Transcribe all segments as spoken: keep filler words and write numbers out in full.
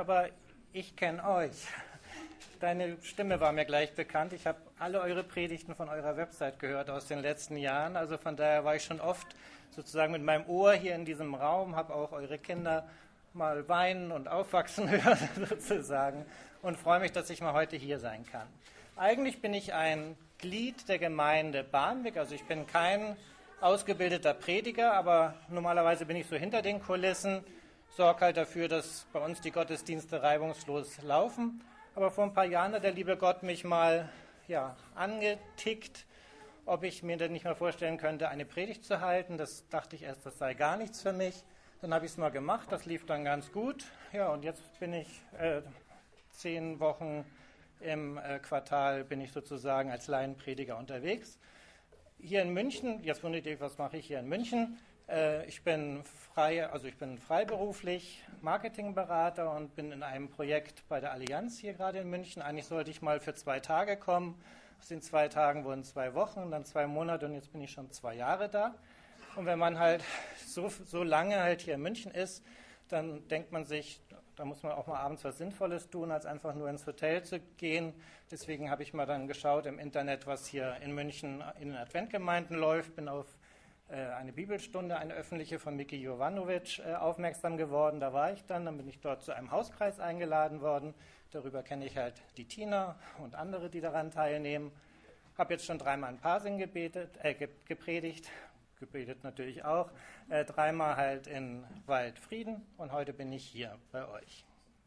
aber ich kenne euch. Deine Stimme war mir gleich bekannt. Ich habe alle eure Predigten von eurer Website gehört aus den letzten Jahren. Also von daher war ich schon oft sozusagen mit meinem Ohr hier in diesem Raum, habe auch eure Kinder mal weinen und aufwachsen hören sozusagen und freue mich, dass ich mal heute hier sein kann. Eigentlich bin ich ein Glied der Gemeinde Barnweg, also ich bin kein ausgebildeter Prediger, aber normalerweise bin ich so hinter den Kulissen, sorge halt dafür, dass bei uns die Gottesdienste reibungslos laufen. Aber vor ein paar Jahren hat der liebe Gott mich mal ja, angetickt, ob ich mir denn nicht mal vorstellen könnte, eine Predigt zu halten. Das dachte ich erst, das sei gar nichts für mich. Dann habe ich es mal gemacht, das lief dann ganz gut. Ja, und jetzt bin ich äh, zehn Wochen im äh, Quartal, bin ich sozusagen als Laienprediger unterwegs. Hier in München, jetzt wundert ihr, was mache ich hier in München? Äh, ich bin frei, also ich bin freiberuflich Marketingberater und bin in einem Projekt bei der Allianz hier gerade in München. Eigentlich sollte ich mal für zwei Tage kommen. Aus den zwei Tagen wurden zwei Wochen, dann zwei Monate und jetzt bin ich schon zwei Jahre da. Und wenn man halt so, so lange halt hier in München ist, dann denkt man sich, da muss man auch mal abends was Sinnvolles tun, als einfach nur ins Hotel zu gehen. Deswegen habe ich mal dann geschaut im Internet, was hier in München in den Adventgemeinden läuft. Bin auf äh, eine Bibelstunde, eine öffentliche von Miki Jovanovic äh, aufmerksam geworden. Da war ich dann, dann bin ich dort zu einem Hauskreis eingeladen worden. Darüber kenne ich halt die Tina und andere, die daran teilnehmen. Habe jetzt schon dreimal ein Parsing gebetet, äh, gepredigt. gebetet natürlich auch, äh, dreimal halt in Waldfrieden und heute bin ich hier bei euch.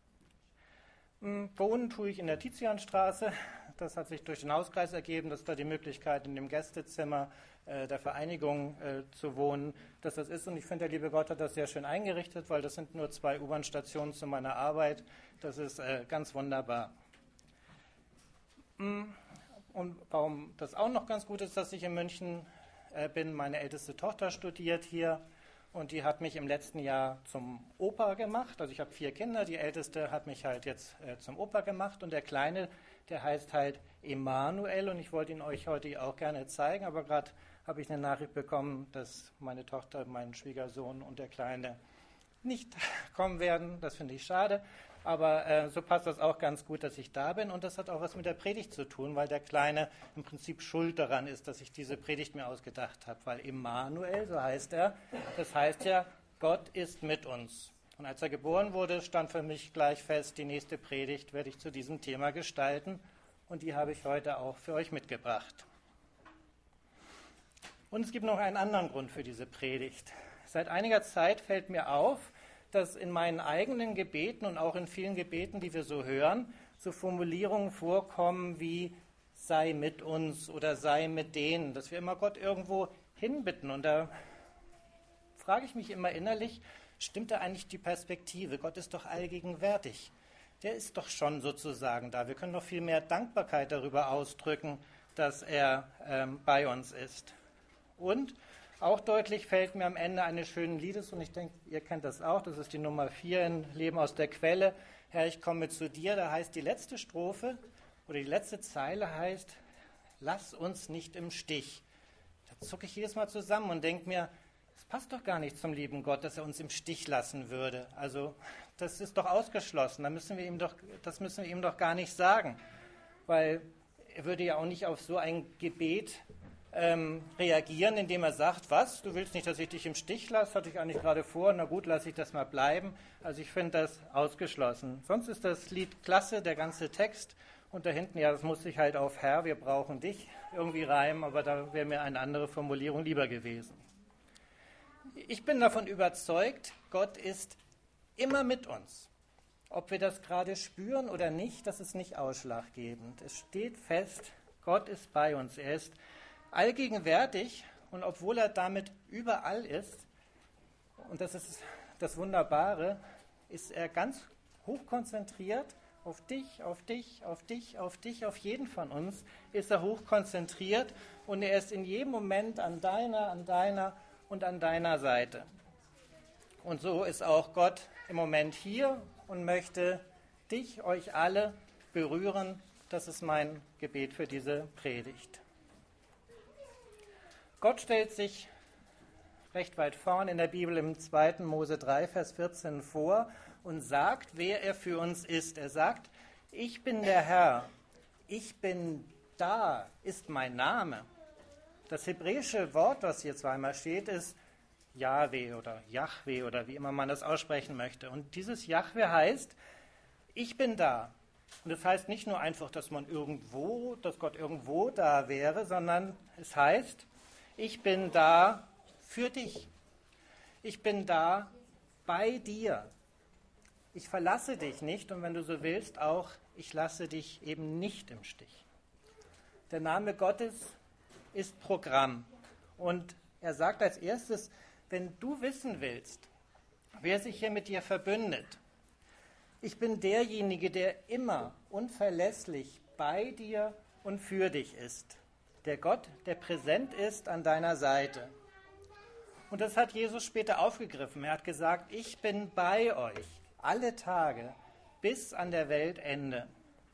Hm, wohnen tue ich in der Tizianstraße. Das hat sich durch den Hauskreis ergeben, dass da die Möglichkeit in dem Gästezimmer äh, der Vereinigung äh, zu wohnen, dass das ist. Und ich finde, der liebe Gott hat das sehr schön eingerichtet, weil das sind nur zwei U-Bahn-Stationen zu meiner Arbeit. Das ist äh, ganz wunderbar. Hm, und warum das auch noch ganz gut ist, dass ich in München bin, meine älteste Tochter studiert hier und die hat mich im letzten Jahr zum Opa gemacht. Also ich habe vier Kinder, die älteste hat mich halt jetzt äh, zum Opa gemacht und der Kleine, der heißt halt Emanuel und ich wollte ihn euch heute auch gerne zeigen, aber gerade habe ich eine Nachricht bekommen, dass meine Tochter, mein Schwiegersohn und der Kleine nicht kommen werden. Das finde ich schade, aber äh, so passt das auch ganz gut, dass ich da bin und das hat auch was mit der Predigt zu tun, weil der Kleine im Prinzip schuld daran ist, dass ich diese Predigt mir ausgedacht habe, weil Emanuel, so heißt er, das heißt ja, Gott ist mit uns. Und als er geboren wurde, stand für mich gleich fest, die nächste Predigt werde ich zu diesem Thema gestalten und die habe ich heute auch für euch mitgebracht. Und es gibt noch einen anderen Grund für diese Predigt. Seit einiger Zeit fällt mir auf, dass in meinen eigenen Gebeten und auch in vielen Gebeten, die wir so hören, so Formulierungen vorkommen wie sei mit uns oder sei mit denen, dass wir immer Gott irgendwo hinbitten. Und da frage ich mich immer innerlich, stimmt da eigentlich die Perspektive? Gott ist doch allgegenwärtig. Der ist doch schon sozusagen da. Wir können doch viel mehr Dankbarkeit darüber ausdrücken, dass er ähm, bei uns ist. Und auch deutlich fällt mir am Ende eines schönen Liedes, und ich denke, ihr kennt das auch, das ist die Nummer vier in Leben aus der Quelle. Herr, ich komme zu dir, da heißt die letzte Strophe oder die letzte Zeile heißt, lass uns nicht im Stich. Da zucke ich jedes Mal zusammen und denke mir, es passt doch gar nicht zum lieben Gott, dass er uns im Stich lassen würde. Also das ist doch ausgeschlossen, da müssen wir ihm doch, das müssen wir ihm doch gar nicht sagen, weil er würde ja auch nicht auf so ein Gebet Ähm, reagieren, indem er sagt, was, du willst nicht, dass ich dich im Stich lasse, hatte ich eigentlich gerade vor, na gut, lasse ich das mal bleiben. Also ich finde das ausgeschlossen. Sonst ist das Lied klasse, der ganze Text und da hinten, ja, das muss sich halt auf Herr, wir brauchen dich irgendwie reimen, aber da wäre mir eine andere Formulierung lieber gewesen. Ich bin davon überzeugt, Gott ist immer mit uns. Ob wir das gerade spüren oder nicht, das ist nicht ausschlaggebend. Es steht fest, Gott ist bei uns, er ist allgegenwärtig und obwohl er damit überall ist, und das ist das Wunderbare, ist er ganz hoch konzentriert auf dich, auf dich, auf dich, auf dich, auf jeden von uns ist er hoch konzentriert und er ist in jedem Moment an deiner, an deiner und an deiner Seite. Und so ist auch Gott im Moment hier und möchte dich, euch alle berühren. Das ist mein Gebet für diese Predigt. Gott stellt sich recht weit vorn in der Bibel im zweiten Mose drei, Vers vierzehn vor und sagt, wer er für uns ist. Er sagt, ich bin der Herr, ich bin da, ist mein Name. Das hebräische Wort, was hier zweimal steht, ist Jahwe oder Jahwe oder wie immer man das aussprechen möchte. Und dieses Jahwe heißt, ich bin da. Und das heißt nicht nur einfach, dass man irgendwo, dass Gott irgendwo da wäre, sondern es heißt, ich bin da für dich. Ich bin da bei dir. Ich verlasse dich nicht und wenn du so willst auch, ich lasse dich eben nicht im Stich. Der Name Gottes ist Programm. Und er sagt als erstes, wenn du wissen willst, wer sich hier mit dir verbündet, ich bin derjenige, der immer unverlässlich bei dir und für dich ist. Der Gott, der präsent ist an deiner Seite. Und das hat Jesus später aufgegriffen. Er hat gesagt, ich bin bei euch alle Tage bis an der Weltende.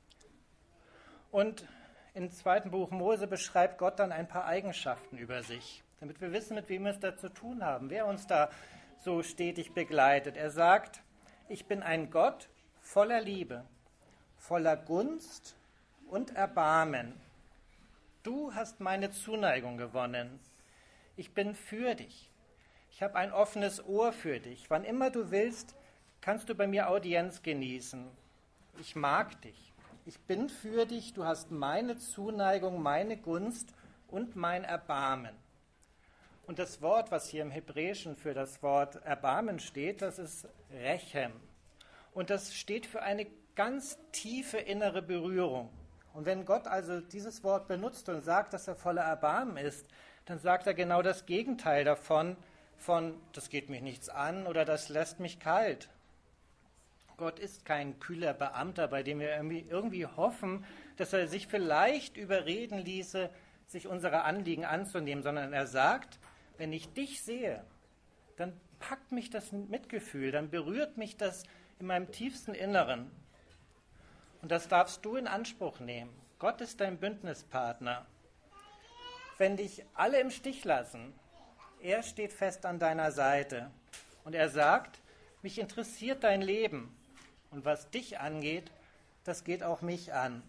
Und im zweiten Buch Mose beschreibt Gott dann ein paar Eigenschaften über sich, damit wir wissen, mit wem wir es da zu tun haben, wer uns da so stetig begleitet. Er sagt, ich bin ein Gott voller Liebe, voller Gunst und Erbarmen. Du hast meine Zuneigung gewonnen. Ich bin für dich. Ich habe ein offenes Ohr für dich. Wann immer du willst, kannst du bei mir Audienz genießen. Ich mag dich. Ich bin für dich. Du hast meine Zuneigung, meine Gunst und mein Erbarmen. Und das Wort, was hier im Hebräischen für das Wort Erbarmen steht, das ist Rechem. Und das steht für eine ganz tiefe innere Berührung. Und wenn Gott also dieses Wort benutzt und sagt, dass er voller Erbarmen ist, dann sagt er genau das Gegenteil davon, von das geht mich nichts an oder das lässt mich kalt. Gott ist kein kühler Beamter, bei dem wir irgendwie, irgendwie hoffen, dass er sich vielleicht überreden ließe, sich unserer Anliegen anzunehmen, sondern er sagt, wenn ich dich sehe, dann packt mich das Mitgefühl, dann berührt mich das in meinem tiefsten Inneren. Und das darfst du in Anspruch nehmen. Gott ist dein Bündnispartner. Wenn dich alle im Stich lassen, er steht fest an deiner Seite. Und er sagt, mich interessiert dein Leben. Und was dich angeht, das geht auch mich an.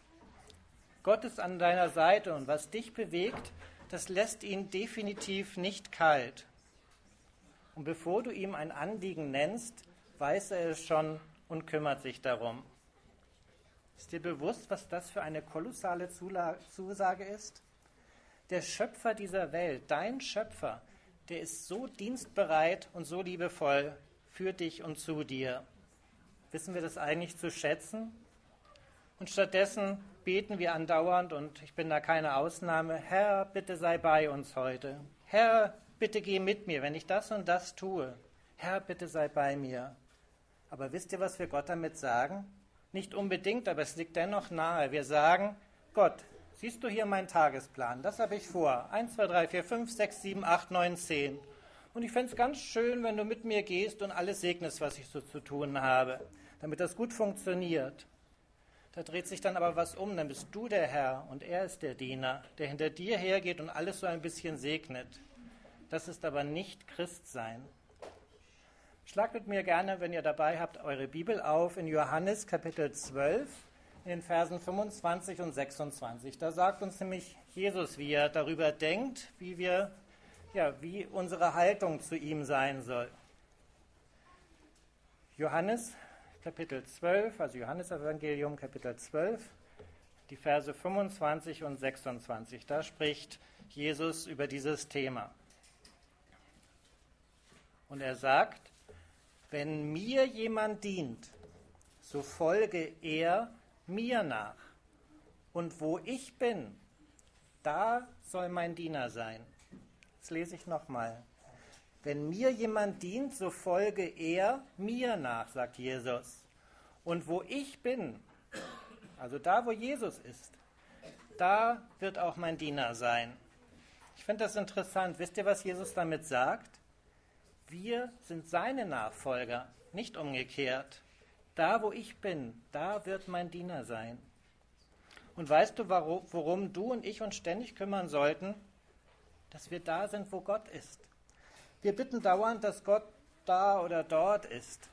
Gott ist an deiner Seite und was dich bewegt, das lässt ihn definitiv nicht kalt. Und bevor du ihm ein Anliegen nennst, weiß er es schon und kümmert sich darum. Ist dir bewusst, was das für eine kolossale Zusage ist? Der Schöpfer dieser Welt, dein Schöpfer, der ist so dienstbereit und so liebevoll für dich und zu dir. Wissen wir das eigentlich zu schätzen? Und stattdessen beten wir andauernd, und ich bin da keine Ausnahme, Herr, bitte sei bei uns heute. Herr, bitte geh mit mir, wenn ich das und das tue. Herr, bitte sei bei mir. Aber wisst ihr, was wir Gott damit sagen? Nicht unbedingt, aber es liegt dennoch nahe. Wir sagen, Gott, siehst du hier meinen Tagesplan? Das habe ich vor. eins, zwei, drei, vier, fünf, sechs, sieben, acht, neun, zehn. Und ich fände es ganz schön, wenn du mit mir gehst und alles segnest, was ich so zu tun habe, damit das gut funktioniert. Da dreht sich dann aber was um, dann bist du der Herr und er ist der Diener, der hinter dir hergeht und alles so ein bisschen segnet. Das ist aber nicht Christsein. Schlagt mit mir gerne, wenn ihr dabei habt, eure Bibel auf in Johannes Kapitel zwölf, in den Versen fünfundzwanzig und sechsundzwanzig. Da sagt uns nämlich Jesus, wie er darüber denkt, wie wir, ja, wie unsere Haltung zu ihm sein soll. Johannes Kapitel zwölf, also Johannesevangelium Kapitel zwölf, die Verse fünfundzwanzig und sechsundzwanzig. Da spricht Jesus über dieses Thema. Und er sagt, wenn mir jemand dient, so folge er mir nach. Und wo ich bin, da soll mein Diener sein. Jetzt lese ich nochmal. Wenn mir jemand dient, so folge er mir nach, sagt Jesus. Und wo ich bin, also da, wo Jesus ist, da wird auch mein Diener sein. Ich finde das interessant. Wisst ihr, was Jesus damit sagt? Wir sind seine Nachfolger, nicht umgekehrt. Da, wo ich bin, da wird mein Diener sein. Und weißt du, worum du und ich uns ständig kümmern sollten? Dass wir da sind, wo Gott ist. Wir bitten dauernd, dass Gott da oder dort ist.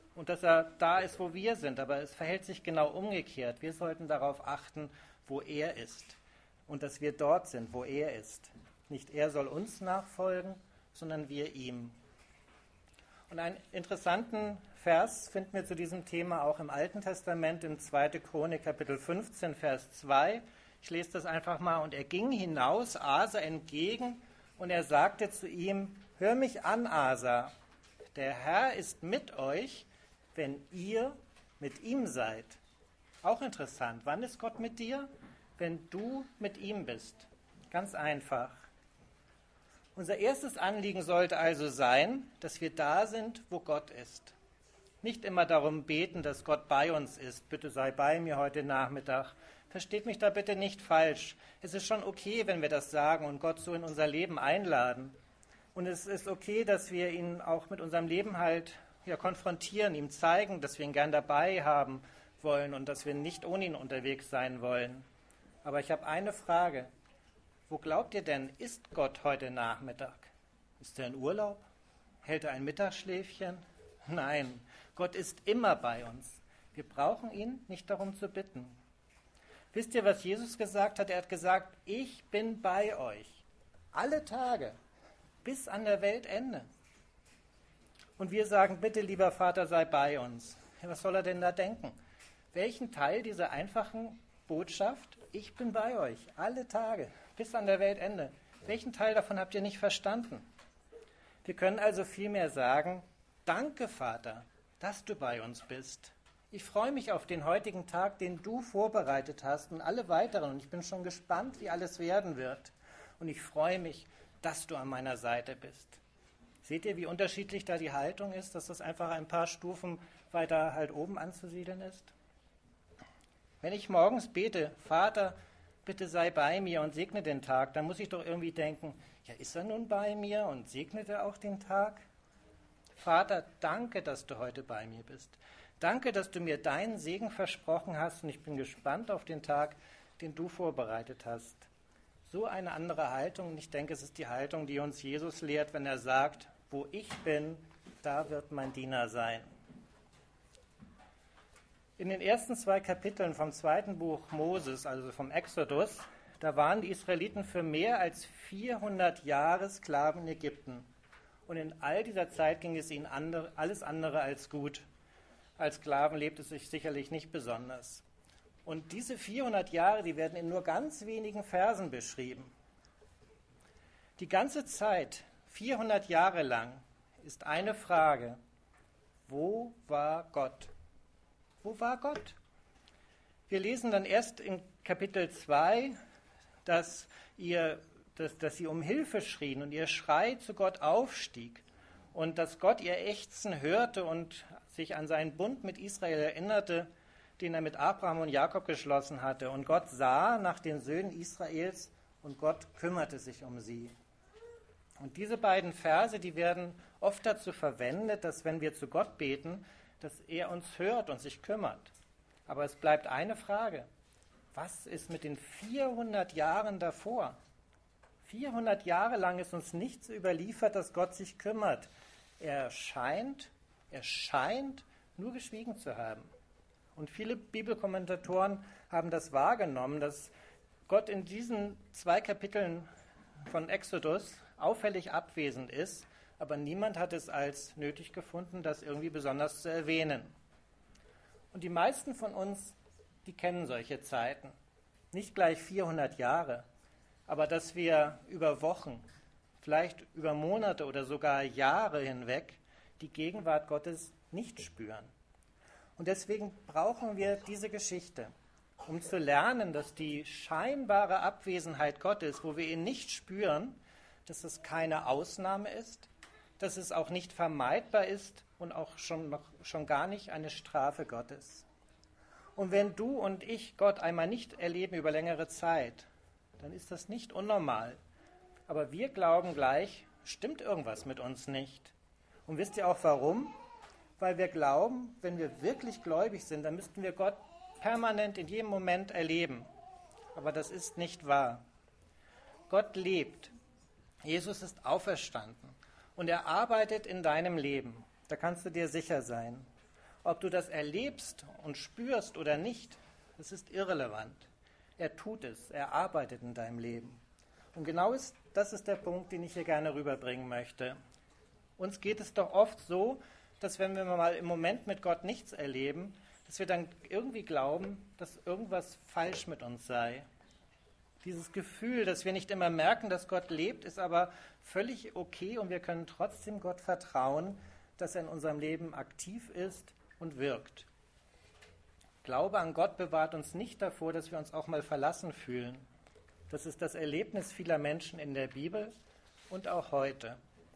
und dass er da ist, wo wir sind. Aber es verhält sich genau umgekehrt. Wir sollten darauf achten, wo er ist und dass wir dort sind, wo er ist. Nicht er soll uns nachfolgen, sondern wir ihm. Und einen interessanten Vers finden wir zu diesem Thema auch im Alten Testament, im zweiten Chronik, Kapitel fünfzehn, Vers zwei. Ich lese das einfach mal. Und er ging hinaus Asa entgegen und er sagte zu ihm, hör mich an, Asa, der Herr ist mit euch, wenn ihr mit ihm seid. Auch interessant. Wann ist Gott mit dir? Wenn du mit ihm bist. Ganz einfach. Unser erstes Anliegen sollte also sein, dass wir da sind, wo Gott ist. Nicht immer darum beten, dass Gott bei uns ist. Bitte sei bei mir heute Nachmittag. Versteht mich da bitte nicht falsch. Es ist schon okay, wenn wir das sagen und Gott so in unser Leben einladen. Und es ist okay, dass wir ihn auch mit unserem Leben halt ja, konfrontieren, ihm zeigen, dass wir ihn gern dabei haben wollen und dass wir nicht ohne ihn unterwegs sein wollen. Aber ich habe eine Frage. Wo glaubt ihr denn, ist Gott heute Nachmittag? Ist er in Urlaub? Hält er ein Mittagsschläfchen? Nein, Gott ist immer bei uns. Wir brauchen ihn nicht darum zu bitten. Wisst ihr, was Jesus gesagt hat? Er hat gesagt, ich bin bei euch. Alle Tage. Bis an der Weltende. Und wir sagen, bitte, lieber Vater, sei bei uns. Ja, was soll er denn da denken? Welchen Teil dieser einfachen Botschaft, ich bin bei euch, alle Tage, bis an der Weltende, welchen Teil davon habt ihr nicht verstanden? Wir können also vielmehr sagen, danke, Vater, dass du bei uns bist. Ich freue mich auf den heutigen Tag, den du vorbereitet hast und alle weiteren. Und ich bin schon gespannt, wie alles werden wird. Und ich freue mich, dass du an meiner Seite bist. Seht ihr, wie unterschiedlich da die Haltung ist, dass das einfach ein paar Stufen weiter halt oben anzusiedeln ist? Wenn ich morgens bete, Vater, bitte sei bei mir und segne den Tag, dann muss ich doch irgendwie denken, ja, ist er nun bei mir und segnet er auch den Tag? Vater, danke, dass du heute bei mir bist. Danke, dass du mir deinen Segen versprochen hast und ich bin gespannt auf den Tag, den du vorbereitet hast. So eine andere Haltung, und ich denke, es ist die Haltung, die uns Jesus lehrt, wenn er sagt, wo ich bin, da wird mein Diener sein. In den ersten zwei Kapiteln vom zweiten Buch Moses, also vom Exodus, da waren die Israeliten für mehr als vierhundert Jahre Sklaven in Ägypten. Und in all dieser Zeit ging es ihnen andere, alles andere als gut. Als Sklaven lebte es sich sicherlich nicht besonders. Und diese vierhundert Jahre, die werden in nur ganz wenigen Versen beschrieben. Die ganze Zeit, vierhundert Jahre lang, ist eine Frage: Wo war Gott? Wo war Gott? Wir lesen dann erst in Kapitel zwei, dass, ihr, dass, dass sie um Hilfe schrien und ihr Schrei zu Gott aufstieg und dass Gott ihr Ächzen hörte und sich an seinen Bund mit Israel erinnerte, den er mit Abraham und Jakob geschlossen hatte. Und Gott sah nach den Söhnen Israels und Gott kümmerte sich um sie. Und diese beiden Verse, die werden oft dazu verwendet, dass wenn wir zu Gott beten, dass er uns hört und sich kümmert. Aber es bleibt eine Frage. Was ist mit den vierhundert Jahren davor? vierhundert Jahre lang ist uns nichts überliefert, dass Gott sich kümmert. Er scheint, er scheint nur geschwiegen zu haben. Und viele Bibelkommentatoren haben das wahrgenommen, dass Gott in diesen zwei Kapiteln von Exodus auffällig abwesend ist, aber niemand hat es als nötig gefunden, das irgendwie besonders zu erwähnen. Und die meisten von uns, die kennen solche Zeiten. Nicht gleich vierhundert Jahre, aber dass wir über Wochen, vielleicht über Monate oder sogar Jahre hinweg die Gegenwart Gottes nicht spüren. Und deswegen brauchen wir diese Geschichte, um zu lernen, dass die scheinbare Abwesenheit Gottes, wo wir ihn nicht spüren, dass es keine Ausnahme ist, dass es auch nicht vermeidbar ist und auch schon, noch, schon gar nicht eine Strafe Gottes. Und wenn du und ich Gott einmal nicht erleben über längere Zeit, dann ist das nicht unnormal. Aber wir glauben gleich, stimmt irgendwas mit uns nicht. Und wisst ihr auch warum? Weil wir glauben, wenn wir wirklich gläubig sind, dann müssten wir Gott permanent in jedem Moment erleben. Aber das ist nicht wahr. Gott lebt. Jesus ist auferstanden. Und er arbeitet in deinem Leben. Da kannst du dir sicher sein. Ob du das erlebst und spürst oder nicht, das ist irrelevant. Er tut es, er arbeitet in deinem Leben. Und genau ist, das ist der Punkt, den ich hier gerne rüberbringen möchte. Uns geht es doch oft so, dass wenn wir mal im Moment mit Gott nichts erleben, dass wir dann irgendwie glauben, dass irgendwas falsch mit uns sei. Dieses Gefühl, dass wir nicht immer merken, dass Gott lebt, ist aber völlig okay und wir können trotzdem Gott vertrauen, dass er in unserem Leben aktiv ist und wirkt. Glaube an Gott bewahrt uns nicht davor, dass wir uns auch mal verlassen fühlen. Das ist das Erlebnis vieler Menschen in der Bibel und auch heute.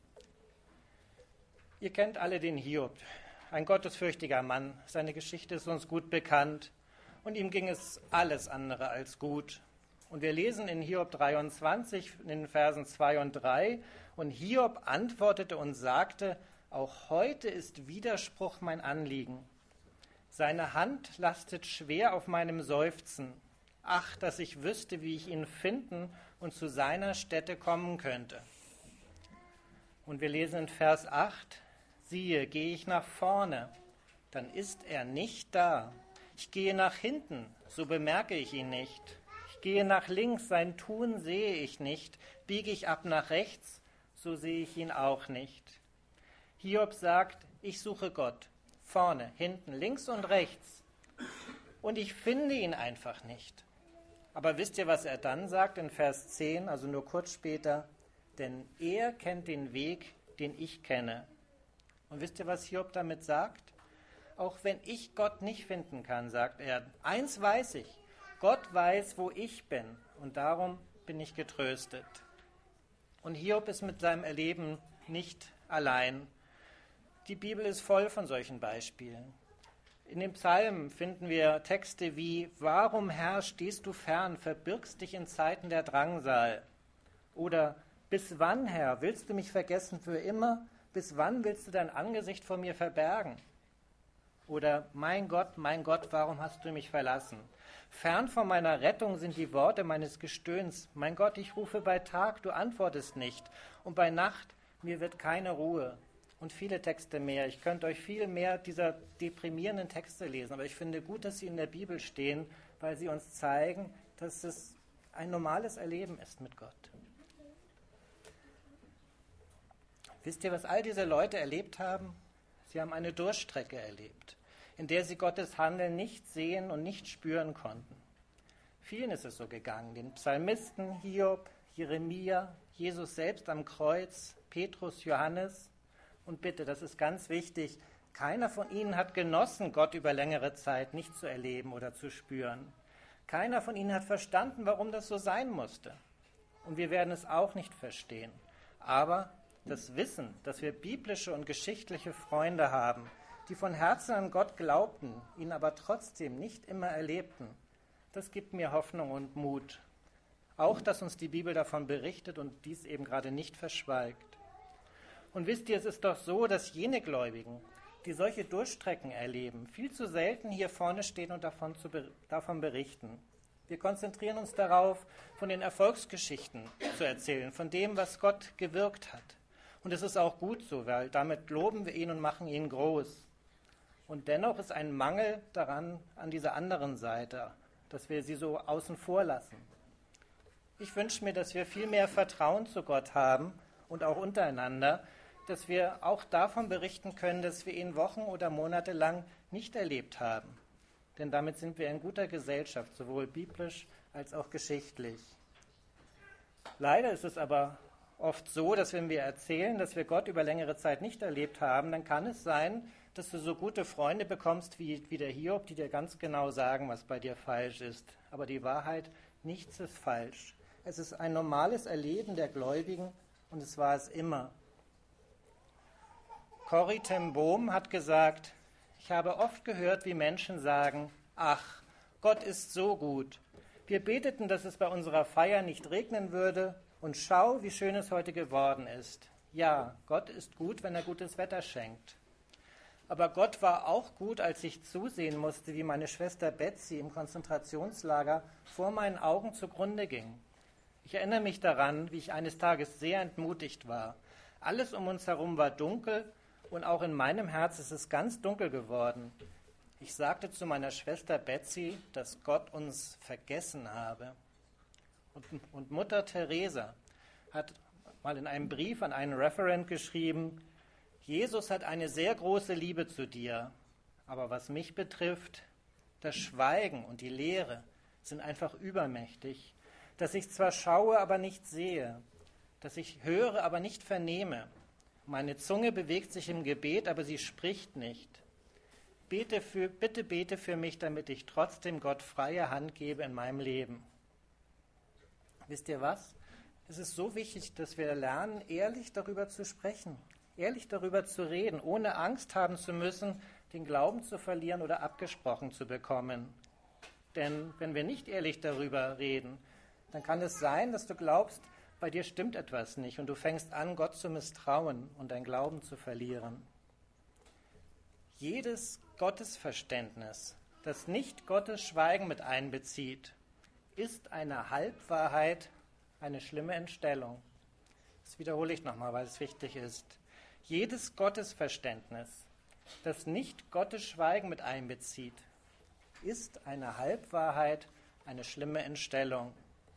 Ihr kennt alle den Hiob, ein gottesfürchtiger Mann. Seine Geschichte ist uns gut bekannt und ihm ging es alles andere als gut. Und wir lesen in Hiob dreiundzwanzig, in den Versen zwei und drei, und Hiob antwortete und sagte, auch heute ist Widerspruch mein Anliegen. Seine Hand lastet schwer auf meinem Seufzen. Ach, dass ich wüsste, wie ich ihn finden und zu seiner Stätte kommen könnte. Und wir lesen in Vers acht, siehe, gehe ich nach vorne, dann ist er nicht da. Ich gehe nach hinten, so bemerke ich ihn nicht. Ich gehe nach links, sein Tun sehe ich nicht. Biege ich ab nach rechts, so sehe ich ihn auch nicht. Hiob sagt, ich suche Gott, vorne, hinten, links und rechts. Und ich finde ihn einfach nicht. Aber wisst ihr, was er dann sagt in Vers zehn, also nur kurz später? Denn er kennt den Weg, den ich kenne. Und wisst ihr, was Hiob damit sagt? Auch wenn ich Gott nicht finden kann, sagt er, eins weiß ich, Gott weiß, wo ich bin und darum bin ich getröstet. Und Hiob ist mit seinem Erleben nicht allein. Die Bibel ist voll von solchen Beispielen. In den Psalmen finden wir Texte wie, warum, Herr, stehst du fern, verbirgst dich in Zeiten der Drangsal? Oder, bis wann, Herr, willst du mich vergessen für immer? Bis wann willst du dein Angesicht vor mir verbergen? Oder, mein Gott, mein Gott, warum hast du mich verlassen? Fern von meiner Rettung sind die Worte meines Gestöhns. Mein Gott, ich rufe bei Tag, du antwortest nicht. Und bei Nacht, mir wird keine Ruhe. Und viele Texte mehr. Ich könnte euch viel mehr dieser deprimierenden Texte lesen, aber ich finde gut, dass sie in der Bibel stehen, weil sie uns zeigen, dass es ein normales Erleben ist mit Gott. Wisst ihr, was all diese Leute erlebt haben? Sie haben eine Durststrecke erlebt, in der sie Gottes Handeln nicht sehen und nicht spüren konnten. Vielen ist es so gegangen, den Psalmisten, Hiob, Jeremia, Jesus selbst am Kreuz, Petrus, Johannes. Und bitte, das ist ganz wichtig, keiner von ihnen hat genossen, Gott über längere Zeit nicht zu erleben oder zu spüren. Keiner von ihnen hat verstanden, warum das so sein musste. Und wir werden es auch nicht verstehen. Aber das Wissen, dass wir biblische und geschichtliche Freunde haben, die von Herzen an Gott glaubten, ihn aber trotzdem nicht immer erlebten, das gibt mir Hoffnung und Mut. Auch, dass uns die Bibel davon berichtet und dies eben gerade nicht verschweigt. Und wisst ihr, es ist doch so, dass jene Gläubigen, die solche Durchstrecken erleben, viel zu selten hier vorne stehen und davon, zu, davon berichten. Wir konzentrieren uns darauf, von den Erfolgsgeschichten zu erzählen, von dem, was Gott gewirkt hat. Und es ist auch gut so, weil damit loben wir ihn und machen ihn groß. Und dennoch ist ein Mangel daran, an dieser anderen Seite, dass wir sie so außen vor lassen. Ich wünsche mir, dass wir viel mehr Vertrauen zu Gott haben und auch untereinander, dass wir auch davon berichten können, dass wir ihn Wochen oder Monate lang nicht erlebt haben. Denn damit sind wir in guter Gesellschaft, sowohl biblisch als auch geschichtlich. Leider ist es aber oft so, dass wenn wir erzählen, dass wir Gott über längere Zeit nicht erlebt haben, dann kann es sein, dass du so gute Freunde bekommst wie, wie der Hiob, die dir ganz genau sagen, was bei dir falsch ist. Aber die Wahrheit, nichts ist falsch. Es ist ein normales Erleben der Gläubigen und es war es immer. Corrie ten Boom hat gesagt, ich habe oft gehört, wie Menschen sagen, ach, Gott ist so gut. Wir beteten, dass es bei unserer Feier nicht regnen würde und schau, wie schön es heute geworden ist. Ja, Gott ist gut, wenn er gutes Wetter schenkt. Aber Gott war auch gut, als ich zusehen musste, wie meine Schwester Betsy im Konzentrationslager vor meinen Augen zugrunde ging. Ich erinnere mich daran, wie ich eines Tages sehr entmutigt war. Alles um uns herum war dunkel Und auch in meinem Herz ist es ganz dunkel geworden. Ich sagte zu meiner Schwester Betsy, dass Gott uns vergessen habe. Und, und Mutter Teresa hat mal in einem Brief an einen Referent geschrieben, Jesus hat eine sehr große Liebe zu dir, aber was mich betrifft, das Schweigen und die Leere sind einfach übermächtig, dass ich zwar schaue, aber nicht sehe, dass ich höre, aber nicht vernehme. Meine Zunge bewegt sich im Gebet, aber sie spricht nicht. Bete für, bitte bete für mich, damit ich trotzdem Gott freie Hand gebe in meinem Leben. Wisst ihr was? Es ist so wichtig, dass wir lernen, ehrlich darüber zu sprechen, ehrlich darüber zu reden, ohne Angst haben zu müssen, den Glauben zu verlieren oder abgesprochen zu bekommen. Denn wenn wir nicht ehrlich darüber reden, dann kann es sein, dass du glaubst, bei dir stimmt etwas nicht und du fängst an, Gott zu misstrauen und dein Glauben zu verlieren. Jedes Gottesverständnis, das nicht Gottes Schweigen mit einbezieht, ist eine Halbwahrheit, eine schlimme Entstellung. Das wiederhole ich nochmal, weil es wichtig ist. Jedes Gottesverständnis, das nicht Gottes Schweigen mit einbezieht, ist eine Halbwahrheit, eine schlimme Entstellung.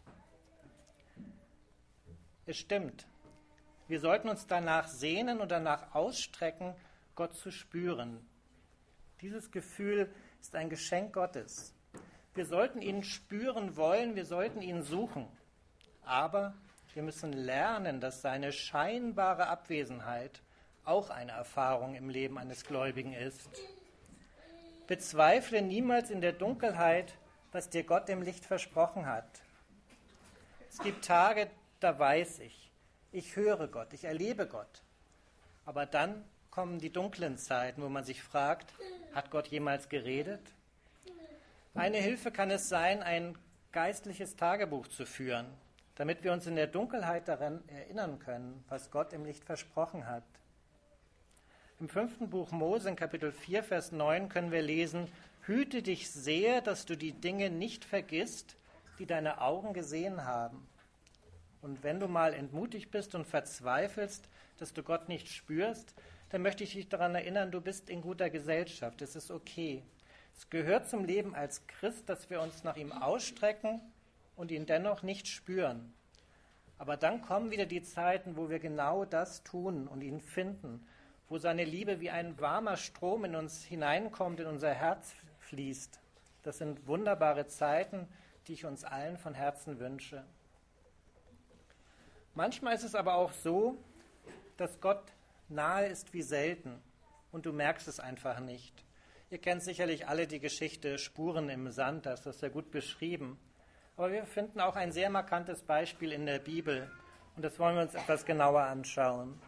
Es stimmt, wir sollten uns danach sehnen und danach ausstrecken, Gott zu spüren. Dieses Gefühl ist ein Geschenk Gottes. Wir sollten ihn spüren wollen, wir sollten ihn suchen. Aber wir müssen lernen, dass seine scheinbare Abwesenheit auch eine Erfahrung im Leben eines Gläubigen ist. Bezweifle niemals in der Dunkelheit, was dir Gott im Licht versprochen hat. Es gibt Tage, da weiß ich, ich höre Gott, ich erlebe Gott. Aber dann kommen die dunklen Zeiten, wo man sich fragt, hat Gott jemals geredet? Eine Hilfe kann es sein, ein geistliches Tagebuch zu führen, damit wir uns in der Dunkelheit daran erinnern können, was Gott im Licht versprochen hat. Im fünften Buch Mose, in Kapitel vier, Vers neun, können wir lesen, hüte dich sehr, dass du die Dinge nicht vergisst, die deine Augen gesehen haben. Und wenn du mal entmutigt bist und verzweifelst, dass du Gott nicht spürst, dann möchte ich dich daran erinnern, du bist in guter Gesellschaft. Es ist okay. Es gehört zum Leben als Christ, dass wir uns nach ihm ausstrecken und ihn dennoch nicht spüren. Aber dann kommen wieder die Zeiten, wo wir genau das tun und ihn finden, wo seine Liebe wie ein warmer Strom in uns hineinkommt, in unser Herz fließt. Das sind wunderbare Zeiten, die ich uns allen von Herzen wünsche. Manchmal ist es aber auch so, dass Gott nahe ist wie selten und du merkst es einfach nicht. Ihr kennt sicherlich alle die Geschichte Spuren im Sand, das ist sehr gut beschrieben. Aber wir finden auch ein sehr markantes Beispiel in der Bibel und das wollen wir uns etwas genauer anschauen.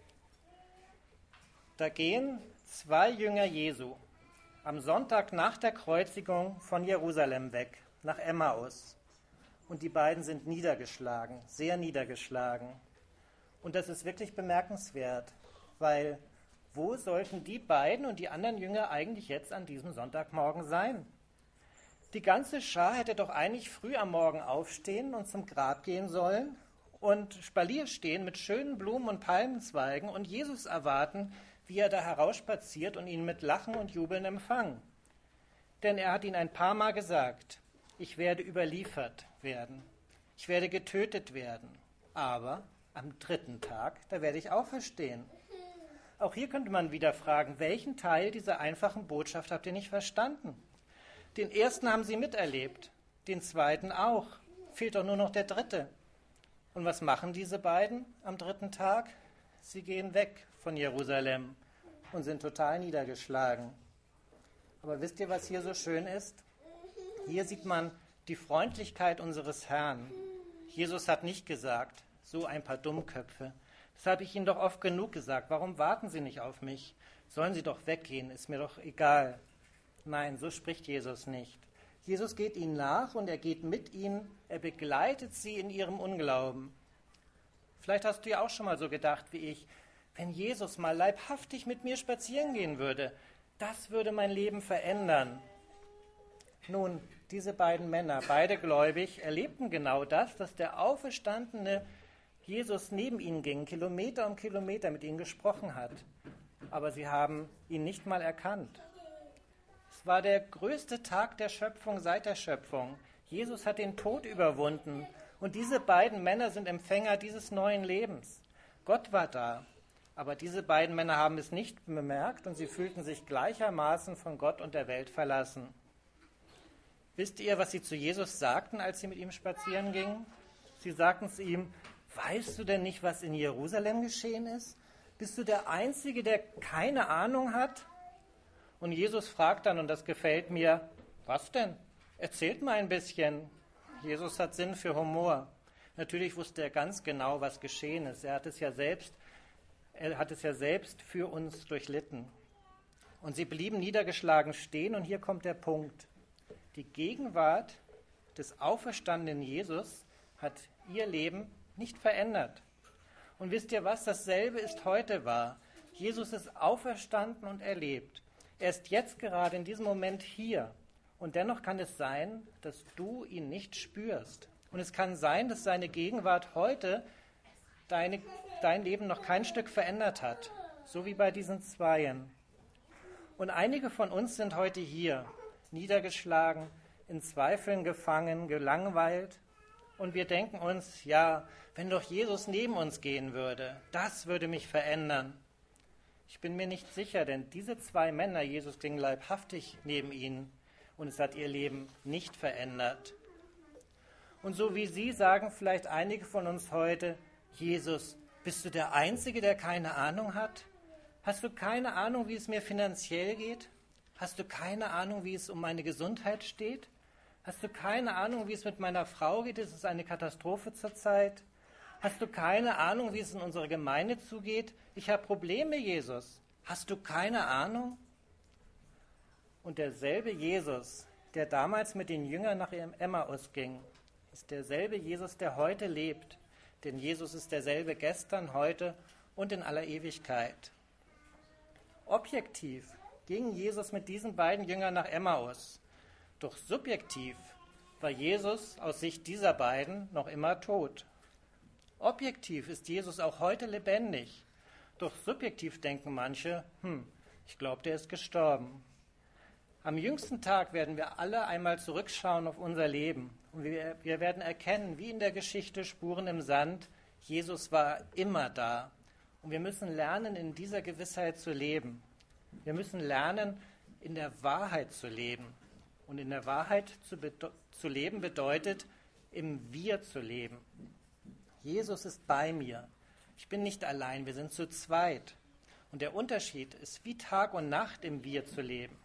Da gehen zwei Jünger Jesu am Sonntag nach der Kreuzigung von Jerusalem weg, nach Emmaus. Und die beiden sind niedergeschlagen, sehr niedergeschlagen. Und das ist wirklich bemerkenswert, weil wo sollten die beiden und die anderen Jünger eigentlich jetzt an diesem Sonntagmorgen sein? Die ganze Schar hätte doch eigentlich früh am Morgen aufstehen und zum Grab gehen sollen und Spalier stehen mit schönen Blumen und Palmenzweigen und Jesus erwarten, wie er da herausspaziert und ihn mit Lachen und Jubeln empfangen. Denn er hat ihnen ein paar Mal gesagt, ich werde überliefert werden, ich werde getötet werden, aber am dritten Tag, da werde ich auferstehen. Auch hier könnte man wieder fragen, welchen Teil dieser einfachen Botschaft habt ihr nicht verstanden? Den ersten haben sie miterlebt, den zweiten auch. Fehlt doch nur noch der dritte. Und was machen diese beiden am dritten Tag? Sie gehen weg von Jerusalem und sind total niedergeschlagen. Aber wisst ihr, was hier so schön ist? Hier sieht man die Freundlichkeit unseres Herrn. Jesus hat nicht gesagt, so ein paar Dummköpfe. Das habe ich Ihnen doch oft genug gesagt. Warum warten Sie nicht auf mich? Sollen Sie doch weggehen, ist mir doch egal. Nein, so spricht Jesus nicht. Jesus geht ihnen nach und er geht mit ihnen, er begleitet sie in ihrem Unglauben. Vielleicht hast du ja auch schon mal so gedacht wie ich, wenn Jesus mal leibhaftig mit mir spazieren gehen würde, das würde mein Leben verändern. Nun, diese beiden Männer, beide gläubig, erlebten genau das, dass der auferstandene Jesus neben ihnen ging, Kilometer um Kilometer mit ihnen gesprochen hat. aber sie haben ihn nicht mal erkannt. Es war der größte Tag der Schöpfung seit der Schöpfung. Jesus hat den Tod überwunden und diese beiden Männer sind Empfänger dieses neuen Lebens. Gott war da, aber diese beiden Männer haben es nicht bemerkt und sie fühlten sich gleichermaßen von Gott und der Welt verlassen. Wisst ihr, was sie zu Jesus sagten, als sie mit ihm spazieren gingen? Sie sagten zu ihm: Weißt du denn nicht, was in Jerusalem geschehen ist? Bist du der Einzige, der keine Ahnung hat? Und Jesus fragt dann, und das gefällt mir: Was denn? Erzählt mal ein bisschen. Jesus hat Sinn für Humor. Natürlich wusste er ganz genau, was geschehen ist. Er hat es ja selbst, er hat es ja selbst für uns durchlitten. Und sie blieben niedergeschlagen stehen, und hier kommt der Punkt. Die Gegenwart des auferstandenen Jesus hat ihr Leben nicht verändert. Und wisst ihr was? Dasselbe ist heute wahr. Jesus ist auferstanden und er lebt. Er ist jetzt gerade in diesem Moment hier. Und dennoch kann es sein, dass du ihn nicht spürst. Und es kann sein, dass seine Gegenwart heute deine, dein Leben noch kein Stück verändert hat. So wie bei diesen Zweien. Und einige von uns sind heute hier, niedergeschlagen, in Zweifeln gefangen, gelangweilt. Und wir denken uns, ja, wenn doch Jesus neben uns gehen würde, das würde mich verändern. Ich bin mir nicht sicher, denn diese zwei Männer, Jesus ging leibhaftig neben ihnen und es hat ihr Leben nicht verändert. Und so wie Sie sagen vielleicht einige von uns heute: Jesus, bist du der Einzige, der keine Ahnung hat? Hast du keine Ahnung, wie es mir finanziell geht? Hast du keine Ahnung, wie es um meine Gesundheit steht? Hast du keine Ahnung, wie es mit meiner Frau geht? Es ist eine Katastrophe zurzeit. Hast du keine Ahnung, wie es in unserer Gemeinde zugeht? Ich habe Probleme, Jesus. Hast du keine Ahnung? Und derselbe Jesus, der damals mit den Jüngern nach Emmaus ging, ist derselbe Jesus, der heute lebt. Denn Jesus ist derselbe gestern, heute und in aller Ewigkeit. Objektiv ging Jesus mit diesen beiden Jüngern nach Emmaus. Doch subjektiv war Jesus aus Sicht dieser beiden noch immer tot. Objektiv ist Jesus auch heute lebendig. Doch subjektiv denken manche, hm, ich glaube, der ist gestorben. Am jüngsten Tag werden wir alle einmal zurückschauen auf unser Leben. Und wir, wir werden erkennen, wie in der Geschichte Spuren im Sand, Jesus war immer da. Und wir müssen lernen, in dieser Gewissheit zu leben. Wir müssen lernen, in der Wahrheit zu leben. Und in der Wahrheit zu, zu leben bedeutet, im Wir zu leben. Jesus ist bei mir. Ich bin nicht allein, wir sind zu zweit. Und der Unterschied ist wie Tag und Nacht im Wir zu leben.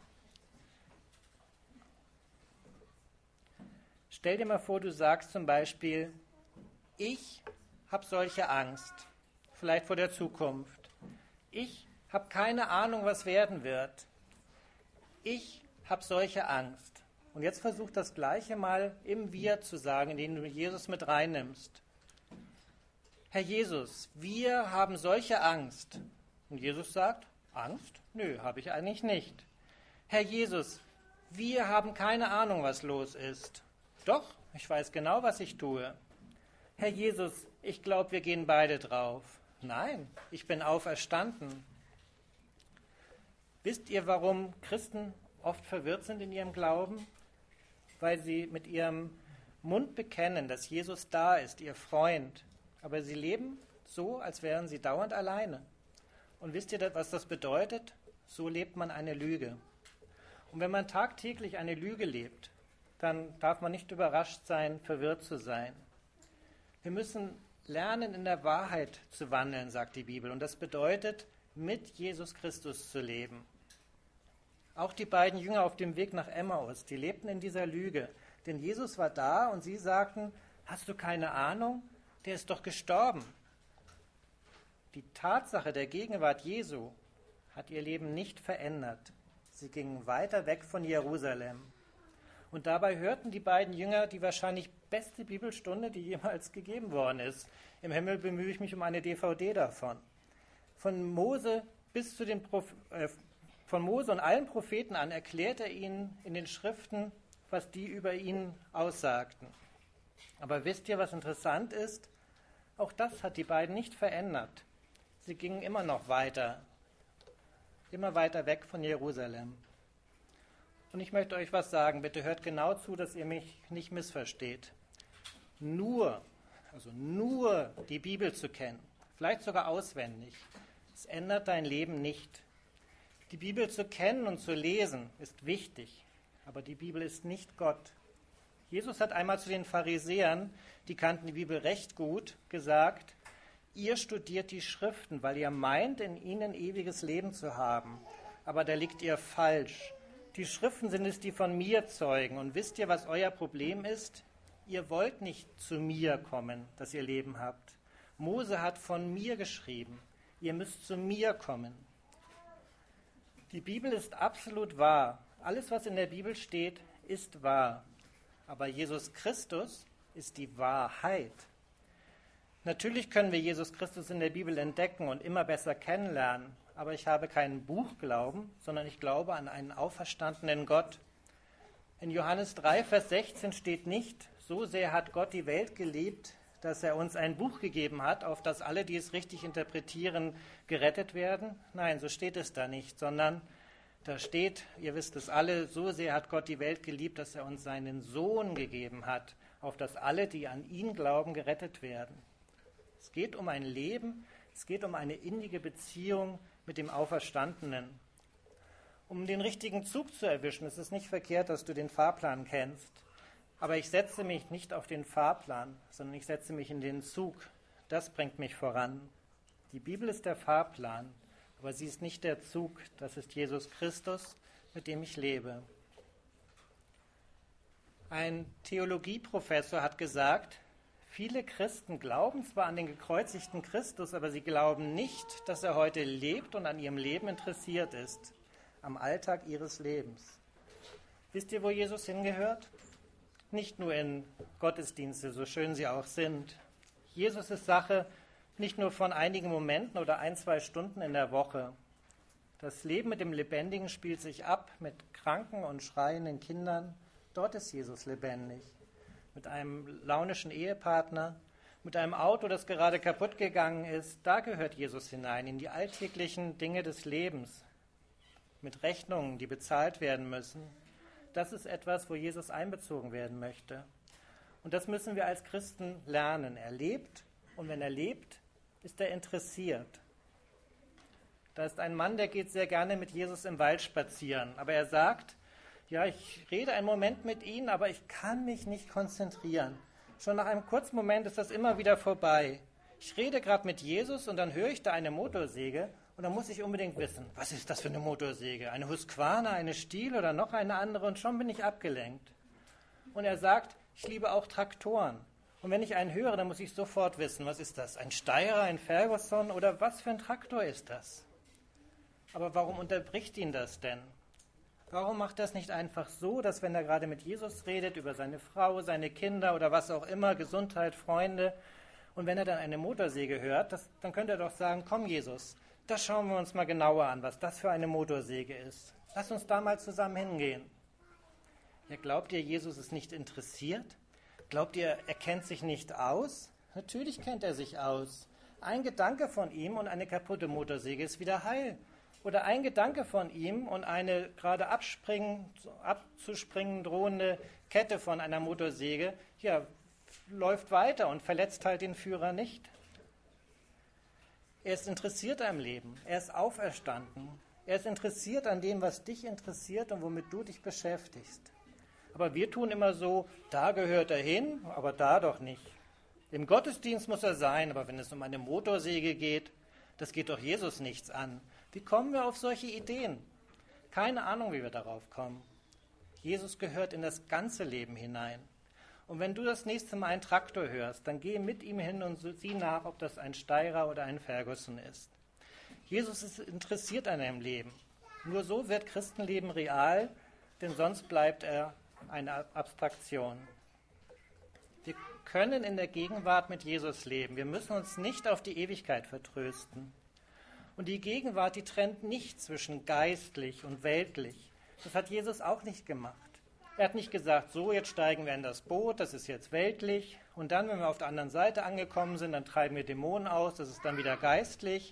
Stell dir mal vor, du sagst zum Beispiel: Ich habe solche Angst, vielleicht vor der Zukunft. Ich habe keine Ahnung, was werden wird. Ich habe solche Angst. Und jetzt versuch das Gleiche mal im Wir zu sagen, indem du Jesus mit reinnimmst. Herr Jesus, wir haben solche Angst. Und Jesus sagt: Angst? Nö, habe ich eigentlich nicht. Herr Jesus, wir haben keine Ahnung, was los ist. Doch, ich weiß genau, was ich tue. Herr Jesus, ich glaube, wir gehen beide drauf. Nein, ich bin auferstanden. Wisst ihr, warum Christen oft verwirrt sind in ihrem Glauben? Weil sie mit ihrem Mund bekennen, dass Jesus da ist, ihr Freund. Aber sie leben so, als wären sie dauernd alleine. Und wisst ihr, was das bedeutet? So lebt man eine Lüge. Und wenn man tagtäglich eine Lüge lebt, dann darf man nicht überrascht sein, verwirrt zu sein. Wir müssen lernen, in der Wahrheit zu wandeln, sagt die Bibel. Und das bedeutet, mit Jesus Christus zu leben. Auch die beiden Jünger auf dem Weg nach Emmaus, die lebten in dieser Lüge. Denn Jesus war da und sie sagten: Hast du keine Ahnung? Der ist doch gestorben. Die Tatsache der Gegenwart Jesu hat ihr Leben nicht verändert. Sie gingen weiter weg von Jerusalem. Und dabei hörten die beiden Jünger die wahrscheinlich beste Bibelstunde, die jemals gegeben worden ist. Im Himmel bemühe ich mich um eine D V D davon. Von Mose bis zu den Proph- äh, von Mose und allen Propheten an erklärt er ihnen in den Schriften, was die über ihn aussagten. Aber wisst ihr, was interessant ist? Auch das hat die beiden nicht verändert. Sie gingen immer noch weiter. immer weiter weg von Jerusalem. Und ich möchte euch was sagen, bitte hört genau zu, dass ihr mich nicht missversteht. Nur, also nur die Bibel zu kennen, vielleicht sogar auswendig, das ändert dein Leben nicht. Die Bibel zu kennen und zu lesen ist wichtig, aber die Bibel ist nicht Gott. Jesus hat einmal zu den Pharisäern, die kannten die Bibel recht gut, gesagt, ihr studiert die Schriften, weil ihr meint, in ihnen ewiges Leben zu haben. Aber da liegt ihr falsch. Die Schriften sind es, die von mir zeugen. Und wisst ihr, was euer Problem ist? Ihr wollt nicht zu mir kommen, dass ihr Leben habt. Mose hat von mir geschrieben. Ihr müsst zu mir kommen. Die Bibel ist absolut wahr. Alles, was in der Bibel steht, ist wahr. Aber Jesus Christus ist die Wahrheit. Natürlich können wir Jesus Christus in der Bibel entdecken und immer besser kennenlernen, aber ich habe keinen Buchglauben, sondern ich glaube an einen auferstandenen Gott. In Johannes drei, Vers sechzehn steht nicht, so sehr hat Gott die Welt geliebt, dass er uns ein Buch gegeben hat, auf das alle, die es richtig interpretieren, gerettet werden. Nein, so steht es da nicht, sondern da steht, ihr wisst es alle, so sehr hat Gott die Welt geliebt, dass er uns seinen Sohn gegeben hat, auf das alle, die an ihn glauben, gerettet werden. Es geht um ein Leben, es geht um eine innige Beziehung mit dem Auferstandenen. Um den richtigen Zug zu erwischen, ist es nicht verkehrt, dass du den Fahrplan kennst. Aber ich setze mich nicht auf den Fahrplan, sondern ich setze mich in den Zug. Das bringt mich voran. Die Bibel ist der Fahrplan. Aber sie ist nicht der Zug, das ist Jesus Christus, mit dem ich lebe. Ein Theologieprofessor hat gesagt, viele Christen glauben zwar an den gekreuzigten Christus, aber sie glauben nicht, dass er heute lebt und an ihrem Leben interessiert ist, am Alltag ihres Lebens. Wisst ihr, wo Jesus hingehört? Nicht nur in Gottesdienste, so schön sie auch sind. Jesus ist Sache nicht nur von einigen Momenten oder ein, zwei Stunden in der Woche. Das Leben mit dem Lebendigen spielt sich ab mit kranken und schreienden Kindern. Dort ist Jesus lebendig. Mit einem launischen Ehepartner, mit einem Auto, das gerade kaputt gegangen ist. Da gehört Jesus hinein, in die alltäglichen Dinge des Lebens. Mit Rechnungen, die bezahlt werden müssen. Das ist etwas, wo Jesus einbezogen werden möchte. Und das müssen wir als Christen lernen. Er lebt und wenn er lebt, ist er interessiert. Da ist ein Mann, der geht sehr gerne mit Jesus im Wald spazieren. Aber er sagt, ja, ich rede einen Moment mit Ihnen, aber ich kann mich nicht konzentrieren. Schon nach einem kurzen Moment ist das immer wieder vorbei. Ich rede gerade mit Jesus und dann höre ich da eine Motorsäge und dann muss ich unbedingt wissen, was ist das für eine Motorsäge? Eine Husqvarna, eine Stihl oder noch eine andere und schon bin ich abgelenkt. Und er sagt, ich liebe auch Traktoren. Und wenn ich einen höre, dann muss ich sofort wissen, was ist das? Ein Steyr, ein Ferguson oder was für ein Traktor ist das? Aber warum unterbricht ihn das denn? Warum macht er es nicht einfach so, dass wenn er gerade mit Jesus redet, über seine Frau, seine Kinder oder was auch immer, Gesundheit, Freunde, und wenn er dann eine Motorsäge hört, das, dann könnte er doch sagen, komm Jesus, das schauen wir uns mal genauer an, was das für eine Motorsäge ist. Lass uns da mal zusammen hingehen. Ja, glaubt ihr, Jesus ist nicht interessiert? Glaubt ihr, er kennt sich nicht aus? Natürlich kennt er sich aus. Ein Gedanke von ihm und eine kaputte Motorsäge ist wieder heil. Oder ein Gedanke von ihm und eine gerade abspringen, abzuspringen drohende Kette von einer Motorsäge, ja, läuft weiter und verletzt halt den Führer nicht. Er ist interessiert am Leben. Er ist auferstanden. Er ist interessiert an dem, was dich interessiert und womit du dich beschäftigst. Aber wir tun immer so, da gehört er hin, aber da doch nicht. Im Gottesdienst muss er sein, aber wenn es um eine Motorsäge geht, das geht doch Jesus nichts an. Wie kommen wir auf solche Ideen? Keine Ahnung, wie wir darauf kommen. Jesus gehört in das ganze Leben hinein. Und wenn du das nächste Mal einen Traktor hörst, dann geh mit ihm hin und sieh nach, ob das ein Steyr oder ein Ferguson ist. Jesus ist interessiert an deinem Leben. Nur so wird Christenleben real, denn sonst bleibt er eine Abstraktion. Wir können in der Gegenwart mit Jesus leben. Wir müssen uns nicht auf die Ewigkeit vertrösten. Und die Gegenwart, die trennt nicht zwischen geistlich und weltlich. Das hat Jesus auch nicht gemacht. Er hat nicht gesagt, so, jetzt steigen wir in das Boot, das ist jetzt weltlich. Und dann, wenn wir auf der anderen Seite angekommen sind, dann treiben wir Dämonen aus, das ist dann wieder geistlich.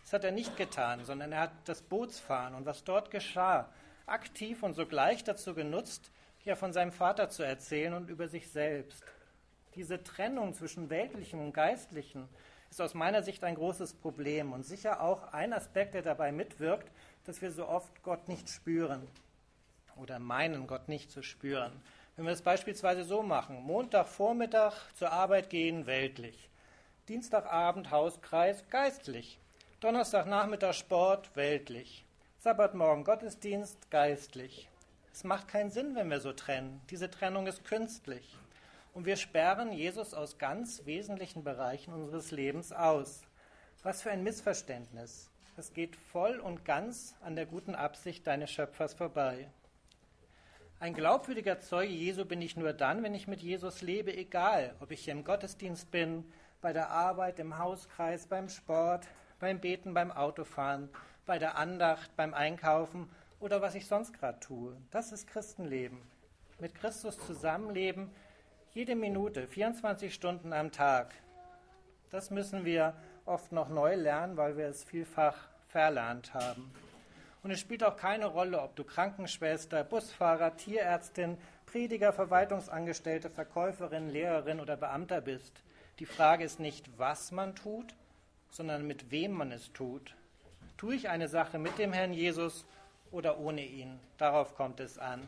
Das hat er nicht getan, sondern er hat das Bootsfahren und was dort geschah, aktiv und sogleich dazu genutzt, ja von seinem Vater zu erzählen und über sich selbst. Diese Trennung zwischen Weltlichem und Geistlichem ist aus meiner Sicht ein großes Problem und sicher auch ein Aspekt, der dabei mitwirkt, dass wir so oft Gott nicht spüren oder meinen, Gott nicht zu spüren. Wenn wir es beispielsweise so machen, Montagvormittag zur Arbeit gehen, weltlich, Dienstagabend Hauskreis, geistlich, Donnerstagnachmittag Sport, weltlich, Sabbatmorgen Gottesdienst, geistlich. Es macht keinen Sinn, wenn wir so trennen. Diese Trennung ist künstlich. Und wir sperren Jesus aus ganz wesentlichen Bereichen unseres Lebens aus. Was für ein Missverständnis. Das geht voll und ganz an der guten Absicht deines Schöpfers vorbei. Ein glaubwürdiger Zeuge Jesu bin ich nur dann, wenn ich mit Jesus lebe, egal, ob ich hier im Gottesdienst bin, bei der Arbeit, im Hauskreis, beim Sport, beim Beten, beim Autofahren, bei der Andacht, beim Einkaufen oder was ich sonst gerade tue. Das ist Christenleben. Mit Christus zusammenleben, jede Minute, vierundzwanzig Stunden am Tag. Das müssen wir oft noch neu lernen, weil wir es vielfach verlernt haben. Und es spielt auch keine Rolle, ob du Krankenschwester, Busfahrer, Tierärztin, Prediger, Verwaltungsangestellte, Verkäuferin, Lehrerin oder Beamter bist. Die Frage ist nicht, was man tut, sondern mit wem man es tut. Tue ich eine Sache mit dem Herrn Jesus oder ohne ihn? Darauf kommt es an.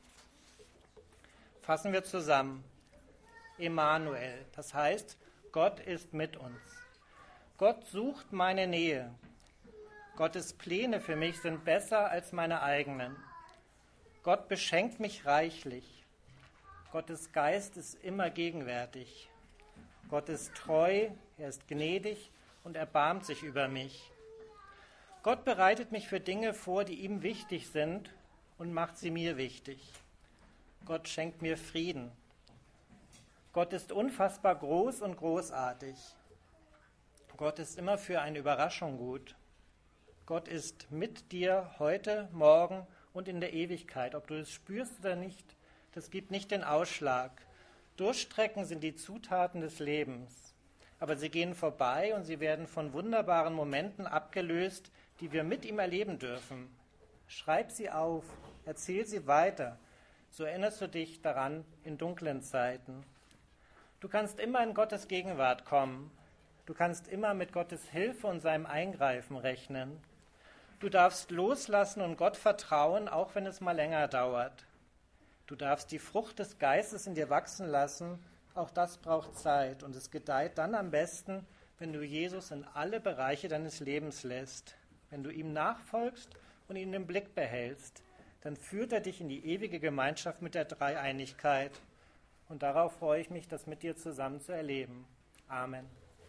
Fassen wir zusammen. Emmanuel, das heißt, Gott ist mit uns. Gott sucht meine Nähe. Gottes Pläne für mich sind besser als meine eigenen. Gott beschenkt mich reichlich. Gottes Geist ist immer gegenwärtig. Gott ist treu, er ist gnädig und erbarmt sich über mich. Gott bereitet mich für Dinge vor, die ihm wichtig sind und macht sie mir wichtig. Gott schenkt mir Frieden. Gott ist unfassbar groß und großartig. Gott ist immer für eine Überraschung gut. Gott ist mit dir heute, morgen und in der Ewigkeit. Ob du es spürst oder nicht, das gibt nicht den Ausschlag. Durchstrecken sind die Zutaten des Lebens. Aber sie gehen vorbei und sie werden von wunderbaren Momenten abgelöst, die wir mit ihm erleben dürfen. Schreib sie auf, erzähl sie weiter. So erinnerst du dich daran in dunklen Zeiten. Du kannst immer in Gottes Gegenwart kommen. Du kannst immer mit Gottes Hilfe und seinem Eingreifen rechnen. Du darfst loslassen und Gott vertrauen, auch wenn es mal länger dauert. Du darfst die Frucht des Geistes in dir wachsen lassen. Auch das braucht Zeit und es gedeiht dann am besten, wenn du Jesus in alle Bereiche deines Lebens lässt. Wenn du ihm nachfolgst und ihn im Blick behältst, dann führt er dich in die ewige Gemeinschaft mit der Dreieinigkeit. Und darauf freue ich mich, das mit dir zusammen zu erleben. Amen.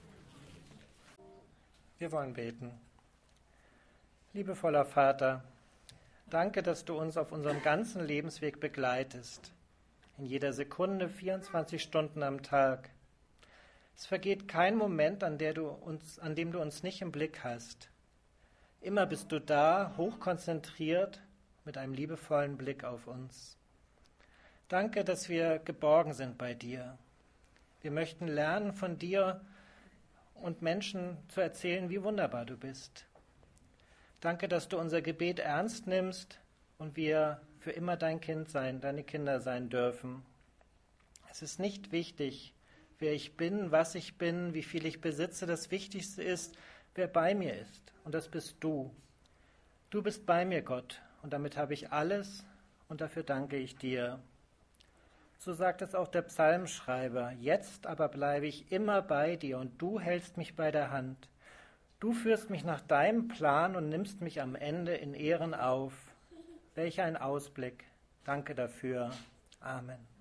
Wir wollen beten. Liebevoller Vater, danke, dass du uns auf unserem ganzen Lebensweg begleitest. In jeder Sekunde, vierundzwanzig Stunden am Tag. Es vergeht kein Moment, an, der du uns, an dem du uns nicht im Blick hast. Immer bist du da, hochkonzentriert, mit einem liebevollen Blick auf uns. Danke, dass wir geborgen sind bei dir. Wir möchten lernen von dir und Menschen zu erzählen, wie wunderbar du bist. Danke, dass du unser Gebet ernst nimmst und wir für immer dein Kind sein, deine Kinder sein dürfen. Es ist nicht wichtig, wer ich bin, was ich bin, wie viel ich besitze. Das Wichtigste ist, wer bei mir ist. Und das bist du. Du bist bei mir, Gott. Und damit habe ich alles und dafür danke ich dir. So sagt es auch der Psalmschreiber. Jetzt aber bleibe ich immer bei dir und du hältst mich bei der Hand. Du führst mich nach deinem Plan und nimmst mich am Ende in Ehren auf. Welch ein Ausblick. Danke dafür. Amen.